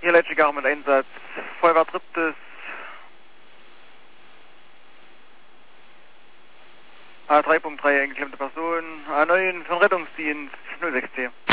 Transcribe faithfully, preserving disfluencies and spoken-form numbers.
vier Leitschigare mit Einsatz. Feuerwehr Triptis. A drei Punkt drei eingeklemmte Person. A neun für den Rettungsdienst null sechs T.